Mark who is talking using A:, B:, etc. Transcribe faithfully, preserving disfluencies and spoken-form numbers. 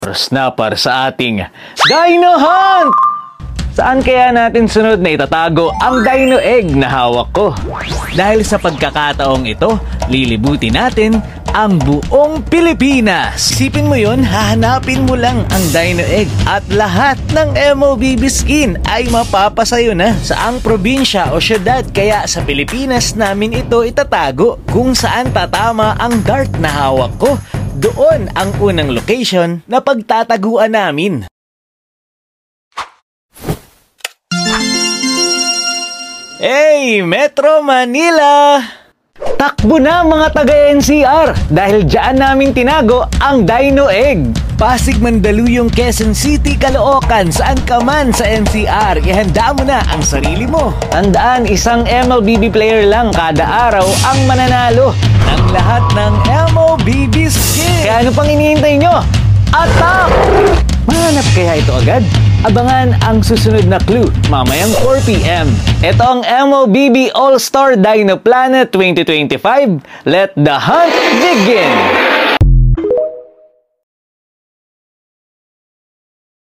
A: Oras na para sa ating Dino Hunt! Saan kaya natin sunod na itatago ang Dino Egg na hawak ko? Dahil sa pagkakataong ito, lilibutin natin ang buong Pilipinas. Isipin mo yun, hahanapin mo lang ang Dino Egg at lahat ng M O B B skin ay mapapasayo na sa ang probinsya o syudad. Kaya sa Pilipinas namin ito itatago. Kung saan tatama ang dart na hawak ko, doon ang unang location na pagtataguan namin. Hey, Metro Manila! Takbo na mga taga-N C R dahil dyan namin tinago ang Dino Egg. Pasig, Mandaluyong, Quezon City, Caloocan, saan ka man sa N C R, ihanda mo na ang sarili mo. Tandaan, isang M L B B player lang kada araw ang mananalo ng lahat ng M O B B skin. Kaya ano pang iniintay nyo? Attack! Mahanap kaya ito agad? Abangan ang susunod na clue mamayang four p m Ito ang M O B B All-Star Dino Planet twenty twenty-five. Let the hunt begin!